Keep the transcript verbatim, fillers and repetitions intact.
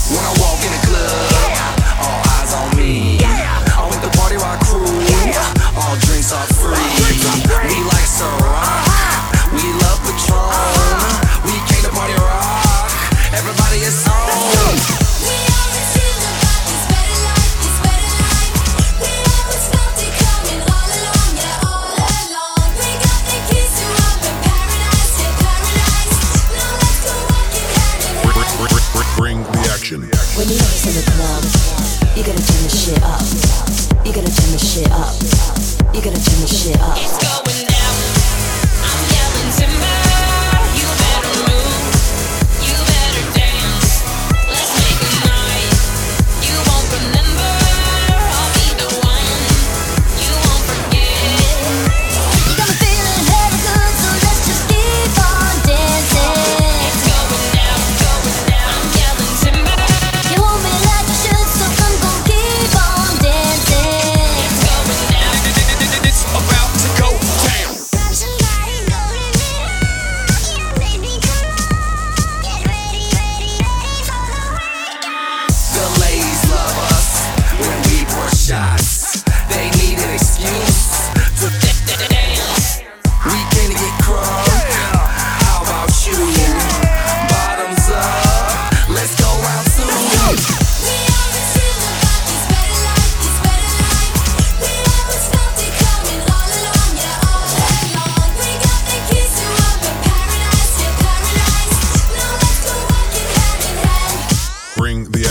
When I walk in the club, all eyes on me. I'm with the party rock crew, all drinks are free. We like Ciroc, we love Patron. We came to party rock, everybody is on. Bring the action. When you dance in the club, you gotta turn the shit up. You gotta turn the shit up. You gotta turn the shit up. It's going down. I'm yelling timber. You better move. You better dance. Let's make a night. You won't remember. I'll be the one. You won't forget. You got me feeling hella good, so let's just keep on dancing. It's going down, going down. I'm yelling timber. You want me like you should, so I'm gon' keep on dancing. It's going down. It's about to go down. Somebody go to me, yeah, baby, come on. Get ready, ready, ready for the breakdown. The ladies love us when we pour shots. They need an excuse to dance. We came to get crunk. How about you? Bottoms up. Let's go round two. We always dreamed about this better life, this better life. We always felt it coming all along, yeah, all along. We got the keys to open paradise, yeah, paradise. Now let's go walking hand in hand. Bring the